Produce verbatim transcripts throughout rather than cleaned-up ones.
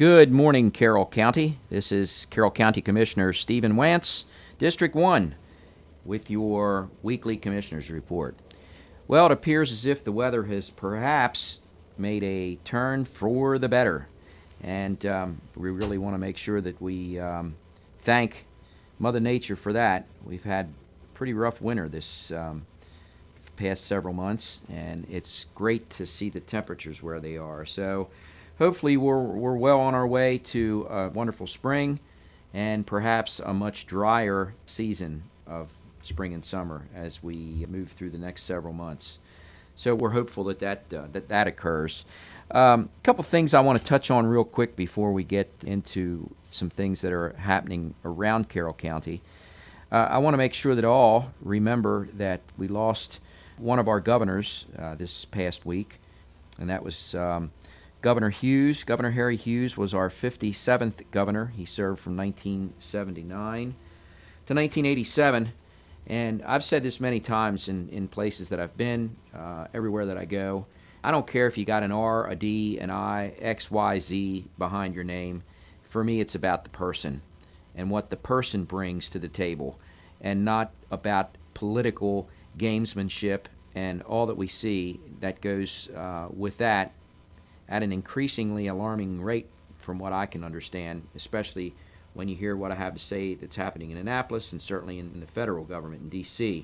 Good morning, Carroll County. This is Carroll County Commissioner Stephen Wantz, District one, with your weekly Commissioner's Report. Well, it appears as if the weather has perhaps made a turn for the better, and um, we really want to make sure that we um, thank Mother Nature for that. We've had a pretty rough winter this um, past several months, and it's great to see the temperatures where they are. So hopefully we're, we're well on our way to a wonderful spring and perhaps a much drier season of spring and summer as we move through the next several months. So we're hopeful that that, uh, that, that occurs. Um, a couple things I want to touch on real quick before we get into some things that are happening around Carroll County. Uh, I want to make sure that all remember that we lost one of our governors uh, this past week, and that was um, Governor Hughes. Governor Harry Hughes was our fifty-seventh governor. He served from nineteen seventy-nine to nineteen eighty-seven. And I've said this many times in, in places that I've been, uh, everywhere that I go. I don't care if you got an R, a D, an I, X, Y, Z behind your name. For me, it's about the person and what the person brings to the table, and not about political gamesmanship and all that we see that goes uh, with that at an increasingly alarming rate from what I can understand, especially when you hear what I have to say that's happening in Annapolis and certainly in, in the federal government in D C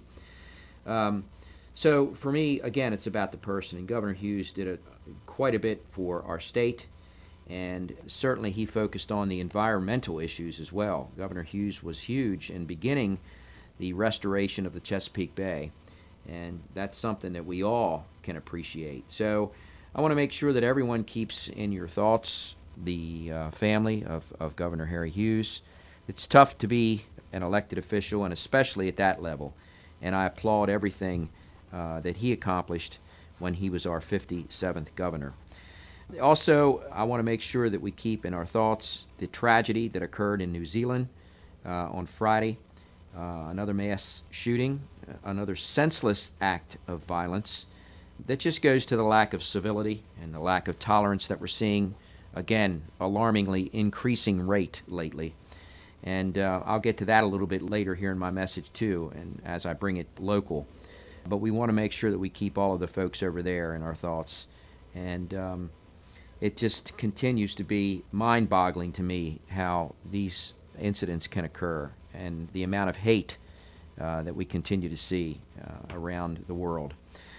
Um, so for me, again, it's about the person, and Governor Hughes did a, quite a bit for our state, and certainly he focused on the environmental issues as well. Governor Hughes was huge in beginning the restoration of the Chesapeake Bay, and that's something that we all can appreciate. So I want to make sure that everyone keeps in your thoughts the uh, family of, of Governor Harry Hughes. It's tough to be an elected official, and especially at that level, and I applaud everything uh, that he accomplished when he was our fifty-seventh governor. Also, I want to make sure that we keep in our thoughts the tragedy that occurred in New Zealand uh, on Friday, uh, another mass shooting, another senseless act of violence that just goes to the lack of civility and the lack of tolerance that we're seeing, again, alarmingly increasing rate lately. And uh, I'll get to that a little bit later here in my message too, and as I bring it local. But we want to make sure that we keep all of the folks over there in our thoughts. And um, it just continues to be mind-boggling to me how these incidents can occur and the amount of hate uh, that we continue to see uh, around the world.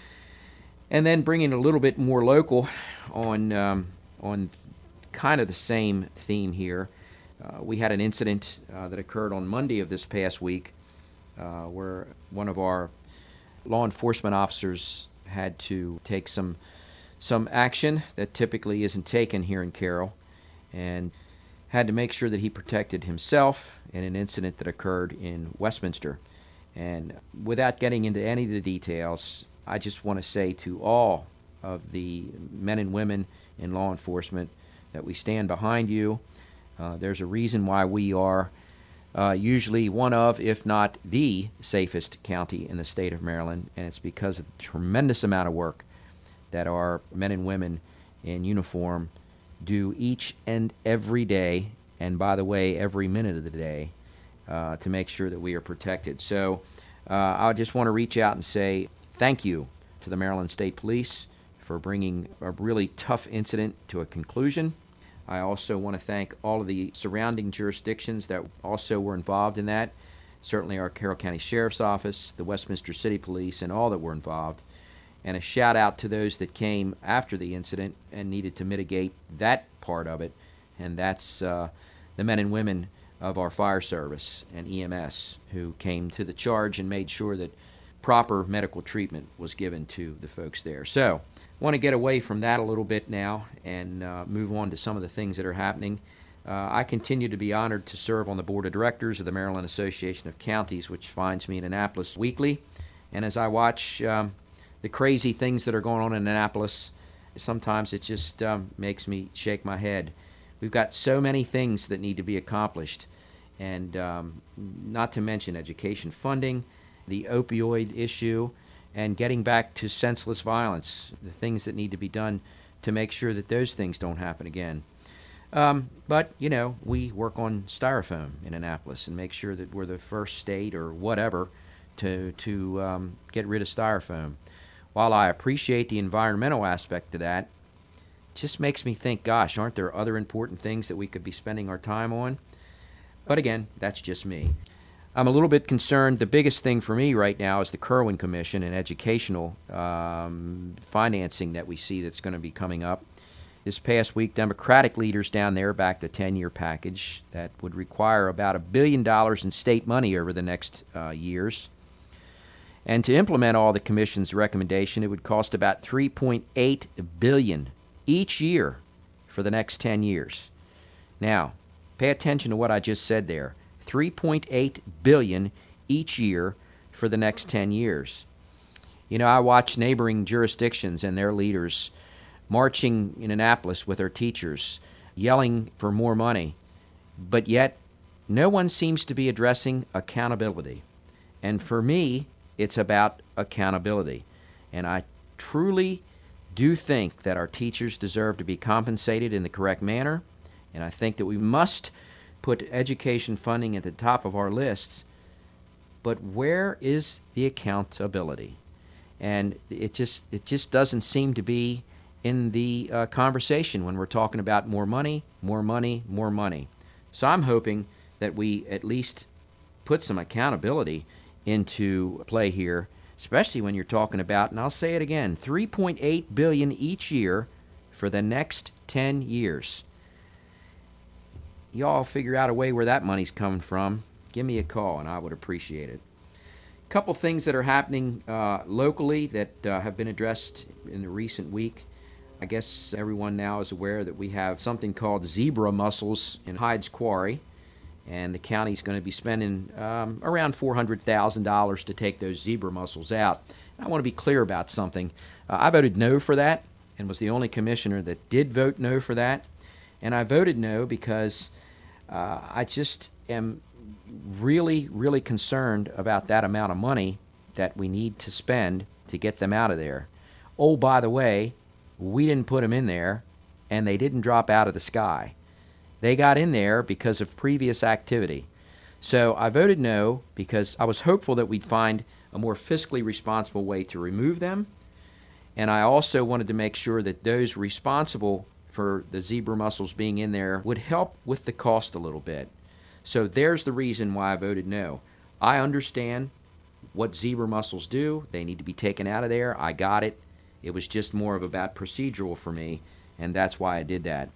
And then bringing a little bit more local on um, on kind of the same theme here. Uh, we had an incident uh, that occurred on Monday of this past week uh, where one of our law enforcement officers had to take some some action that typically isn't taken here in Carroll, and had to make sure that he protected himself in an incident that occurred in Westminster. And without getting into any of the details, I just want to say to all of the men and women in law enforcement that we stand behind you. Uh, there's a reason why we are uh, usually one of, if not the safest county in the state of Maryland, and it's because of the tremendous amount of work that our men and women in uniform do each and every day, and by the way, every minute of the day, uh, to make sure that we are protected. So uh, I just want to reach out and say thank you to the Maryland State Police for bringing a really tough incident to a conclusion. I also want to thank all of the surrounding jurisdictions that also were involved in that, certainly our Carroll County Sheriff's Office, the Westminster City Police, and all that were involved. And a shout out to those that came after the incident and needed to mitigate that part of it, and that's uh, the men and women of our fire service and E M S who came to the charge and made sure that proper medical treatment was given to the folks there. So I want to get away from that a little bit now and uh, move on to some of the things that are happening. Uh, I continue to be honored to serve on the board of directors of the Maryland Association of Counties, which finds me in Annapolis weekly. And as I watch um, the crazy things that are going on in Annapolis, sometimes it just um, makes me shake my head. We've got so many things that need to be accomplished, and um, not to mention education funding, the opioid issue, and getting back to senseless violence, the things that need to be done to make sure that those things don't happen again. Um, but, you know, we work on styrofoam in Annapolis and make sure that we're the first state or whatever to, to um, get rid of styrofoam. While I appreciate the environmental aspect of that, it just makes me think, gosh, aren't there other important things that we could be spending our time on? But again, that's just me. I'm a little bit concerned. The biggest thing for me right now is the Kirwan Commission and educational um, financing that we see that's going to be coming up. This past week, Democratic leaders down there backed a ten-year package that would require about a billion dollars in state money over the next uh, years. And to implement all the Commission's recommendation, it would cost about three point eight billion dollars each year for the next ten years. Now, pay attention to what I just said there. three point eight billion dollars each year for the next ten years. You know, I watch neighboring jurisdictions and their leaders marching in Annapolis with their teachers, yelling for more money, but yet no one seems to be addressing accountability. And for me, it's about accountability. And I truly do think that our teachers deserve to be compensated in the correct manner, and I think that we must put education funding at the top of our lists, but where is the accountability? And it just it just doesn't seem to be in the uh, conversation when we're talking about more money, more money, more money. So I'm hoping that we at least put some accountability into play here, especially when you're talking about, and I'll say it again, three point eight billion dollars each year for the next ten years. Y'all figure out a way where that money's coming from. Give me a call, and I would appreciate it. A couple things that are happening uh, locally that uh, have been addressed in the recent week. I guess everyone now is aware that we have something called zebra mussels in Hyde's Quarry, and the county's going to be spending um, around four hundred thousand dollars to take those zebra mussels out. I want to be clear about something. Uh, I voted no for that and was the only commissioner that did vote no for that. And I voted no because uh, I just am really, really concerned about that amount of money that we need to spend to get them out of there. Oh, by the way, we didn't put them in there, and they didn't drop out of the sky. They got in there because of previous activity. So I voted no because I was hopeful that we'd find a more fiscally responsible way to remove them, and I also wanted to make sure that those responsible for the zebra mussels being in there would help with the cost a little bit. So there's the reason why I voted no. I understand what zebra mussels do. They need to be taken out of there. I got it. It was just more of about procedural for me, and that's why I did that.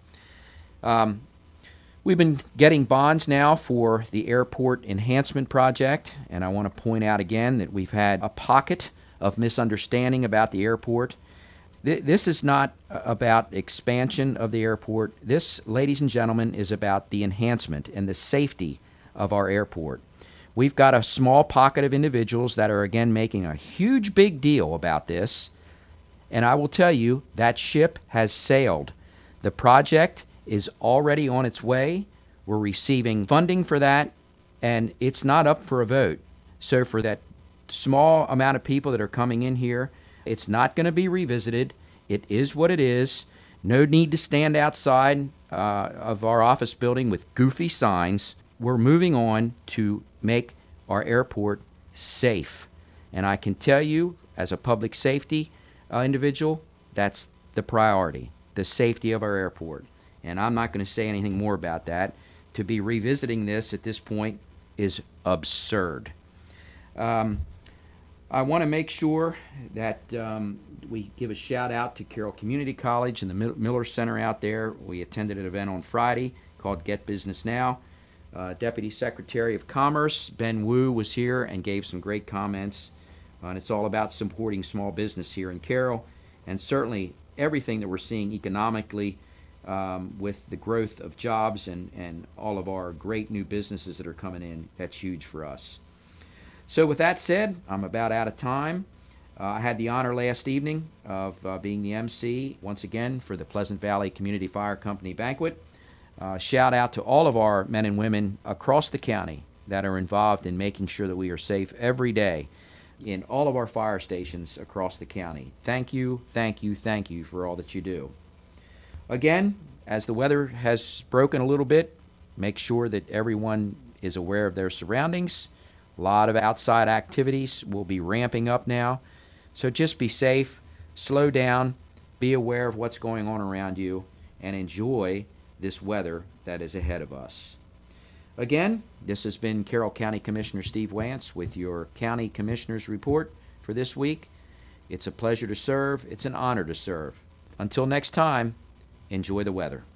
Um, we've been getting bonds now for the airport enhancement project, and I want to point out again that we've had a pocket of misunderstanding about the airport. Th- this is not about expansion of the airport. This, ladies and gentlemen, is about the enhancement and the safety of our airport. We've got a small pocket of individuals that are, again, making a huge big deal about this. And I will tell you, that ship has sailed. The project is already on its way. We're receiving funding for that, and it's not up for a vote. So for that small amount of people that are coming in here, it's not going to be revisited. It is what it is. No need to stand outside uh, of our office building with goofy signs. We're moving on to make our airport safe. And I can tell you, as a public safety Uh, individual, that's the priority, the safety of our airport. And I'm not going to say anything more about that. To be revisiting this at this point is absurd. Um, I want to make sure that um, we give a shout out to Carroll Community College and the Miller Center out there. We attended an event on Friday called Get Business Now. Uh, Deputy Secretary of Commerce Ben Wu was here and gave some great comments. Uh, and it's all about supporting small business here in Carroll, and certainly everything that we're seeing economically um, with the growth of jobs and, and all of our great new businesses that are coming in, that's huge for us. So with that said, I'm about out of time. Uh, I had the honor last evening of uh, being the M C once again for the Pleasant Valley Community Fire Company banquet. Uh, shout out to all of our men and women across the county that are involved in making sure that we are safe every day in all of our fire stations across the county. Thank you, thank you, thank you for all that you do. Again, as the weather has broken a little bit, make sure that everyone is aware of their surroundings. A lot of outside activities will be ramping up now. So just be safe, slow down, be aware of what's going on around you, and enjoy this weather that is ahead of us. Again, this has been Carroll County Commissioner Steve Wantz with your County Commissioners Report for this week. It's a pleasure to serve. It's an honor to serve. Until next time, enjoy the weather.